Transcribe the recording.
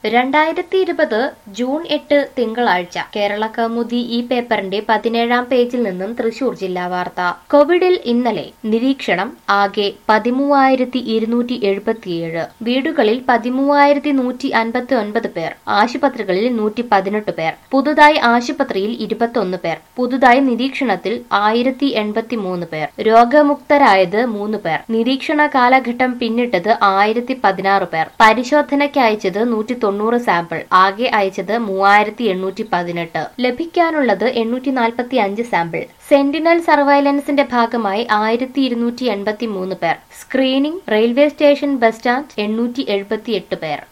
2020 June 8 തിങ്കളാഴ്ച കേരള കൗമുദി ഈ പേപ്പറിന്റെ 17-ാം പേജിൽ നിന്നും തൃശൂർ ജില്ലാ വാർത്ത. കോവിഡിൽ ഇന്നലെ നിരീക്ഷണം ആകെ 13,277, വീടുകളിൽ 13,159 പേർ, ആശുപത്രികളിൽ 118 പേർ, പുതുതായി ആശുപത്രിയിൽ 21 പേർ, പുതുതായി നിരീക്ഷണത്തിൽ 1083 പേർ, രോഗമുക്തരായത് 3 പേർ, നിരീക്ഷണ കാലഘട്ടം പിന്നിട്ടത് 1016 പേർ, പരിശോധനയ്ക്ക് അയച്ചത് 190 സാമ്പിൾ, ആകെ അയച്ചത് 3818, ലഭിക്കാനുള്ളത് 845 സാമ്പിൾ. സെന്റിനൽ സർവൈലൻസിന്റെ ഭാഗമായി 1283 പേർ, screening, railway station, bus stand 878 പേർ.